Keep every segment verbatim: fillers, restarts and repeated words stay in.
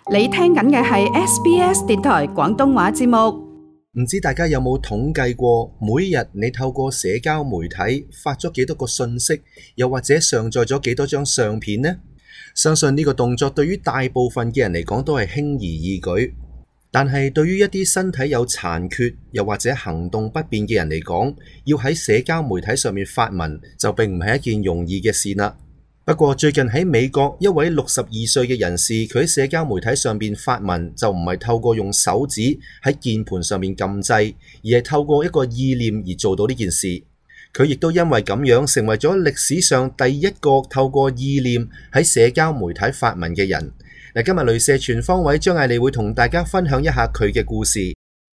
你聽緊嘅係 S B S 電台廣東話節目。 唔知大家有冇統計過，每日你透過社交媒體發咗幾多個訊息，又或者上載咗幾多張相片呢？相信呢個動作對於大部分嘅人嚟講都係輕而易舉，但係對於一啲身體有殘缺又或者行動不便嘅人嚟講，要喺社交媒體上面發文就並唔係一件容易嘅事啦。不過最近喺美國，一位六十二歲嘅人士，佢喺社交媒體上面發文就唔係透過用手指喺鍵盤上面撳掣，而係透過一個意念而做到呢件事。佢亦都因為咁樣成為咗歷史上第一個透過意念喺社交媒體發文嘅人。嗱，今日雷射全方位張艾利會同大家分享一下佢嘅故事。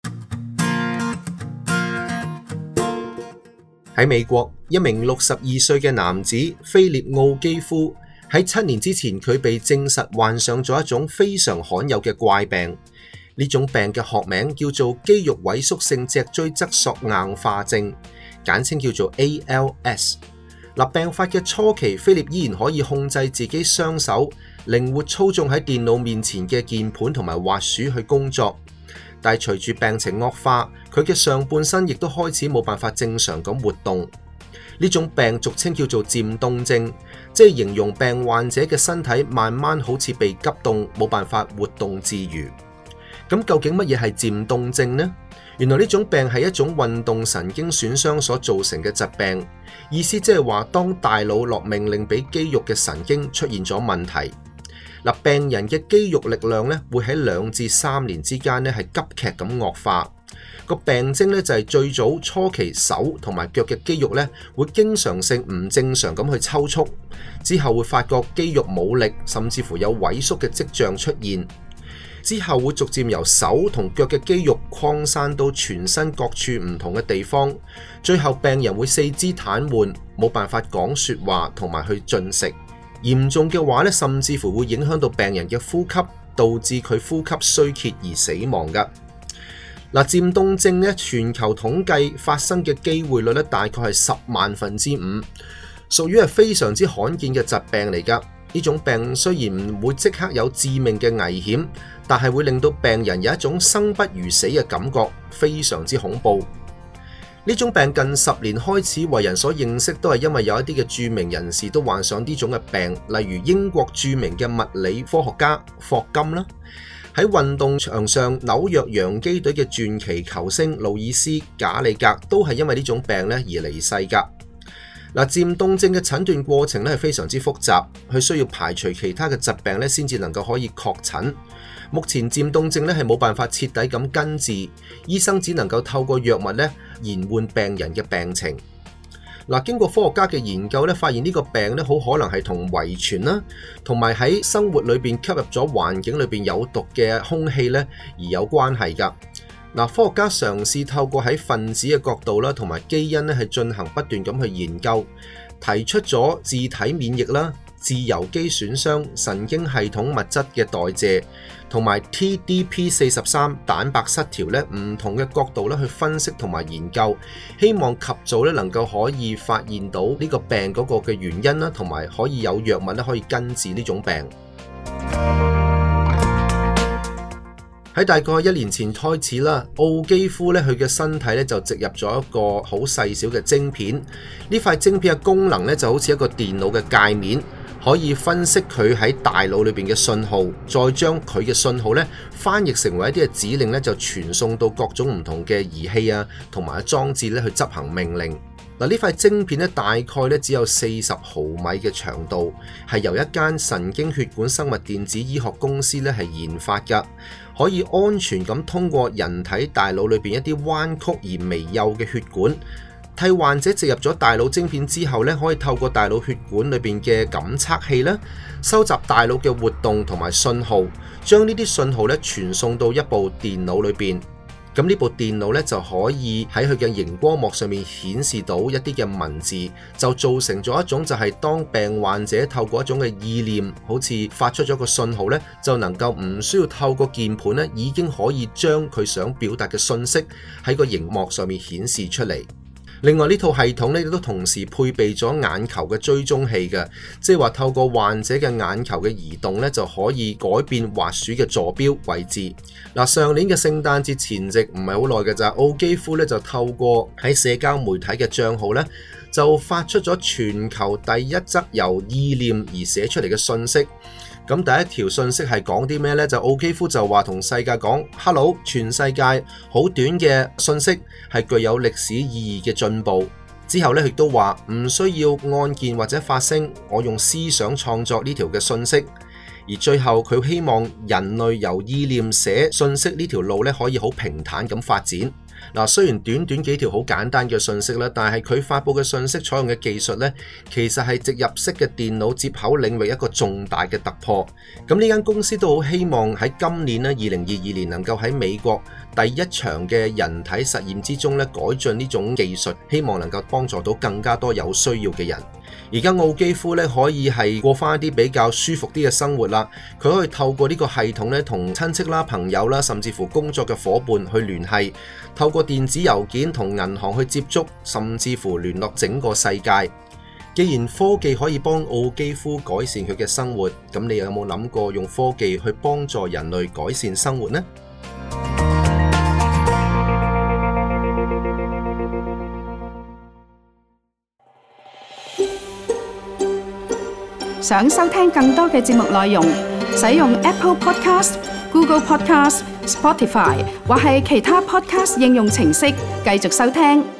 喺美國，一名六十二歲嘅男子菲列奧基夫喺七年之前，佢被證實患上咗一種非常罕有嘅怪病。呢種病嘅學名叫做肌肉萎縮性脊椎側索硬化症，簡稱叫做 A L S。嗱，病發嘅初期，菲列依然可以控制自己雙手，靈活操縱喺電腦面前嘅鍵盤同埋滑鼠去工作。但係隨住病情惡化，佢嘅上半身亦都開始冇辦法正常咁活動。呢種病俗稱叫做漸凍症，即係形容病患者嘅身體慢慢好似被急凍，冇辦法活動自如。咁究竟乜嘢係漸凍症呢？原來呢種病係一種運動神經損傷所造成嘅疾病，意思即係話當大腦落命令俾肌肉嘅神經出現咗問題。嗱，病人嘅肌肉力量咧會喺兩至三年之間咧係急劇咁惡化。個病徵咧就係最早初期手同埋腳嘅肌肉咧會經常性唔正常咁去抽搐，之後會發覺肌肉冇力，甚至乎有萎縮嘅跡象出現。之後會逐漸由手同腳嘅肌肉擴散到全身各處唔同嘅地方，最後病人會四肢癱瘓，冇辦法講說話同埋去進食。嚴重嘅話咧，甚至乎會影響到病人嘅呼吸，導致佢呼吸衰竭而死亡㗎。嗱，漸凍症咧，全球統計發生嘅機會率咧，大概係十萬分之五，屬於係非常之罕見嘅疾病嚟㗎。呢種病雖然唔會即刻有致命嘅危險，但係會令到病人有一種生不如死嘅感覺，非常之恐怖。呢種病近十年開始為人所認識，都係因為有一啲嘅著名人士都患上呢種嘅病，例如英國著名嘅物理科學家霍金啦，喺運動場上紐約洋基隊嘅傳奇球星路易斯賈里格都係因為呢種病咧而離世㗎。嗱，漸凍症嘅診斷過程咧係非常之複雜，佢需要排除其他嘅疾病咧先至能夠可以確診。目前漸凍症咧係冇辦法徹底咁根治，醫生只能夠透過藥物咧延緩病人嘅病情。嗱，經過科學家嘅研究咧，發現呢個病咧好可能係同遺傳啦，同埋喺生活裏邊吸入咗環境裏邊有毒嘅空氣咧而有關係㗎。嗱，科學家嘗試透過喺分子嘅角度啦，同埋基因咧係進行不斷咁去研究，提出咗自體免疫啦、自由基損傷、神經系統物質嘅代謝，同埋 T D P 四十三 蛋白失調咧唔同嘅角度咧去分析同埋研究，希望及早咧能夠可以發現到呢個病嗰個嘅原因啦，同埋可以有藥物咧可以根治呢種病。喺大概一年前開始啦，奧基夫咧佢嘅身體咧就植入咗一個好細小嘅晶片，呢塊晶片嘅功能咧就好似一個電腦嘅界面，可以分析佢喺大腦裏邊嘅信號，再將佢嘅信號咧翻譯成為一啲嘅指令咧，就傳送到各種唔同嘅儀器啊，同埋裝置咧去執行命令。嗱，呢塊晶片咧大概咧只有四十毫米嘅長度，係由一間神經血管生物電子醫學公司咧係研發㗎，可以安全咁通過人體大腦裏邊一啲彎曲而微幼嘅血管，替患者植入咗大腦晶片之後咧，可以透過大腦血管裏邊嘅感測器啦，收集大腦嘅活動同埋信號，將呢啲信號咧傳送到一部電腦裏邊。咁呢部電腦咧就可以喺佢嘅熒光幕上面顯示到一啲嘅文字，就造成咗一種就係當病患者透過一種嘅意念，好似發出咗個信號咧，就能夠唔需要透過鍵盤咧，已經可以將佢想表達嘅信息喺個熒幕上面顯示出嚟。 另外呢套系統咧亦都同時配備咗眼球嘅追蹤器嘅，即係話透過患者嘅眼球嘅移動咧就可以改變滑鼠嘅坐標位置。嗱，上年嘅聖誕節前夕唔係好耐嘅咋，奧基夫咧就透過喺社交媒體嘅帳號咧就發出咗全球第一則由意念而寫出嚟嘅信息。咁第一條信息係講啲咩呢？就奧基夫就話同世界講 Hello， 全世界好短嘅信息係具有歷史意義嘅進步。之後咧亦都話唔需要按鍵或者發聲，我用思想創作呢條嘅信息。而最後佢希望人類由意念寫信息呢條路咧可以好平坦咁發展。嗱，雖然短短幾條好簡單嘅信息啦，但係佢發佈嘅信息採用嘅技術咧，其實係植入式嘅電腦接口領域一個重大嘅突破。咁呢間公司都好希望喺今年咧，二零二二年能夠喺美國第一場嘅人體實驗之中咧，改進呢種技術，希望能夠幫助到更加多有需要嘅人。而家奧基夫咧可以係過翻一啲比較舒服啲嘅生活啦，佢可以透過呢個系統咧同親戚啦、朋友啦，甚至乎工作嘅夥伴去聯繫，透過電子郵件同銀行去接觸，甚至乎聯絡整個世界。既然科技可以幫奧基夫改善佢嘅生活，咁你又有冇諗過用科技去幫助人類改善生活呢？ 想收聽更多嘅節目內容，使用 Apple Podcast、Google Podcast、Spotify 或係其他 Podcast 應用程式繼續收聽。